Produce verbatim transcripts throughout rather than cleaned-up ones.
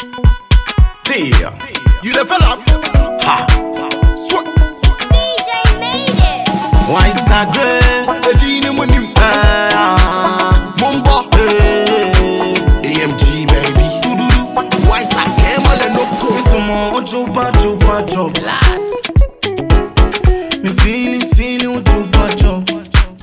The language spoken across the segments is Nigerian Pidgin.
Yeah. You the fella? Ha. Swat. D J made it. Why is that great? Edine Munim. Mumba. A M G baby. Why is that Kemal and Oko? Some chupa chupa chupa. Last. Me feeling feeling chupa chupa.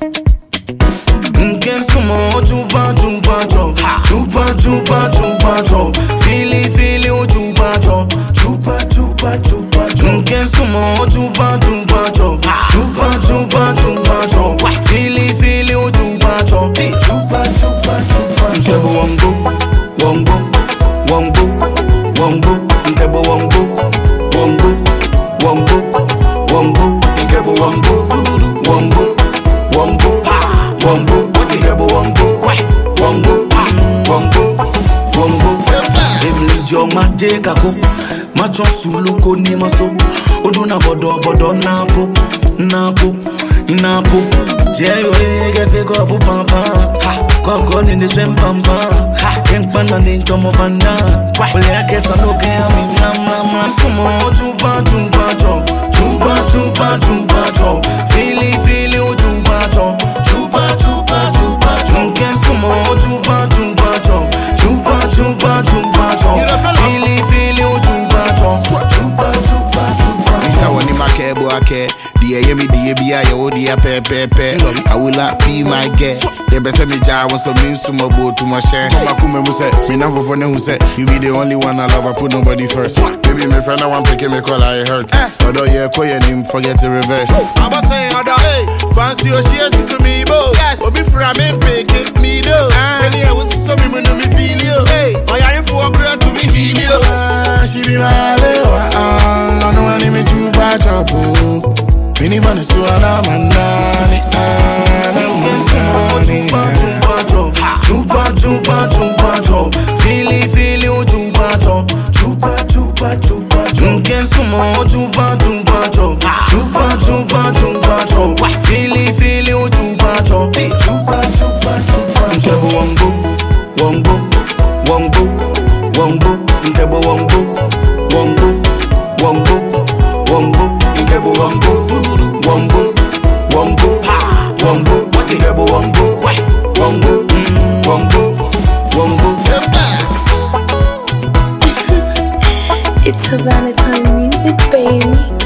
Get some more chupa chupa chupa. Chupa chupa chupa chupa. Feeling feeling chupa chupa. Chupa chupa chupa chupa. Get some more chupa chupa chupa. Chupa chupa chupa chupa. Feeling feeling chupa chupa. Chupa chupa chupa. Nkebo wango wango wango wango. Nkebo wango wango wango wango. Nkebo wango wango wango wango. Nkebo wango wango wango wango. Emily Joma Dekako. Macho suluko ni maso. Oduna bodo bodo napo napo napo. Jeyo ege fego bu pampa. Ha koko ni nisem pampa. Ha kenkpana ni ntomo fanda. Ole akesa loke ami mama mama. Sumo chupa chupa chop. Chupa chupa chupa chop. Fili fili o chupa chop. Chupa chupa chupa chop. Ken sumo chupa chupa chop. Chupa chupa chupa chop. Fili fili o chupa chop. Chupa chupa chupa. Nita wani makebo ake. Diye yemi diye biya yo diya pe pe pe. I will not be my girl. They best me ja want some news to my boat to my share. My kume mu say, me never for who say. You be the only one I love. I put nobody first. Baby, my friend I want picking me call I hurt. Although yeah, call your name forget the reverse. I was saying other hey, fancy your shares is to me bo. Yes, but before I make pick me do. Tell you I was so me when me feel you. Hey, I am for a girl to me feel you. She be my lewa. I know I need me to batch up. Mini man is so anamani. Chupa chupa chop. Chupa chupa chupa chop. Fili fili o chupa chop. Chupa chupa chupa chop. Get some more chupa chupa chop. Chupa chupa chupa chop. Fili fili o chupa chop. Chupa chupa chupa. Nkebo wango wango wango wango. Nkebo wango wango wango wango. Nkebo wango wango wango wango. Nkebo wango wango wango wango. It's a Valentine music, baby.